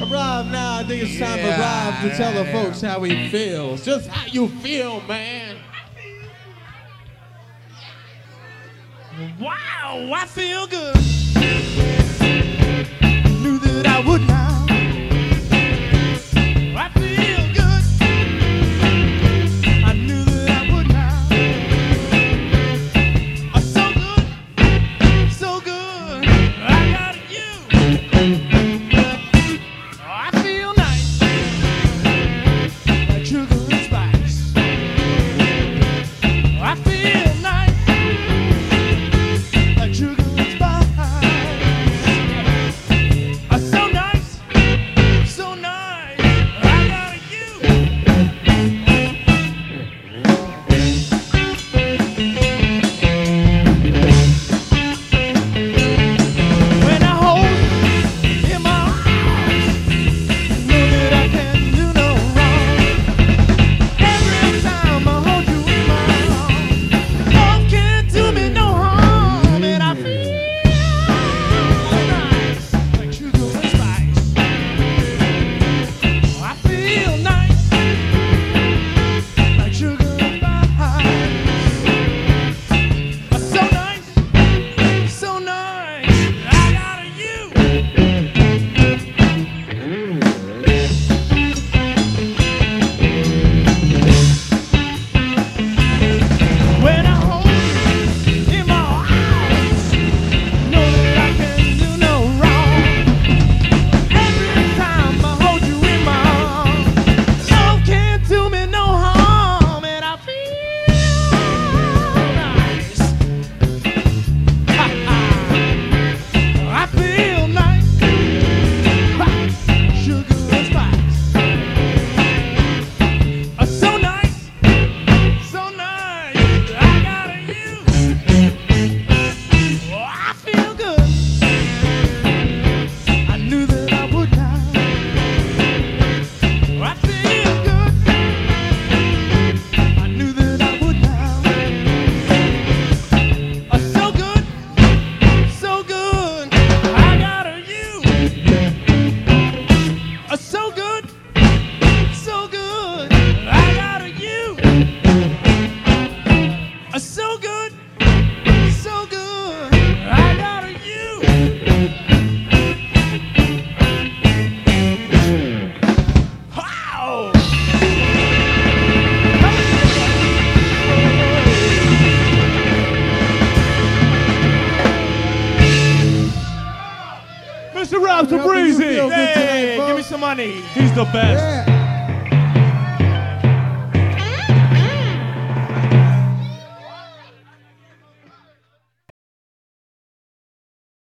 Rob now. I think it's time for Rob to tell the folks how he feels. Just how you feel, man. Wow, I feel good. Knew that I would now. I feel good. I knew that I would now. So good, so good. I got you. I feel nice, like sugar and spice. I feel nice. Sugar and spice. So nice, so nice. I got you. When I hold you in my arms, know that I can do no wrong. Every time I hold you in my arms, love can't do me no harm, and I feel nice, like sugar and spice. I feel nice, like sugar and spice. So nice, so nice. I got you. When I hold you in my arms, know that I can do no wrong. Every time I hold you in my arms, love can't do me no harm, and I feel nice. I feel nice, sugar and spice. So nice, so nice. I got you. I feel good. I knew that I would now. I feel good. I knew that I would now. So good, so good. I got you. So good, so good. I got you. So good, so good. I got you. Wow! Mr. Rob Tabrizi. Hey, give me some money. He's the best. Yeah.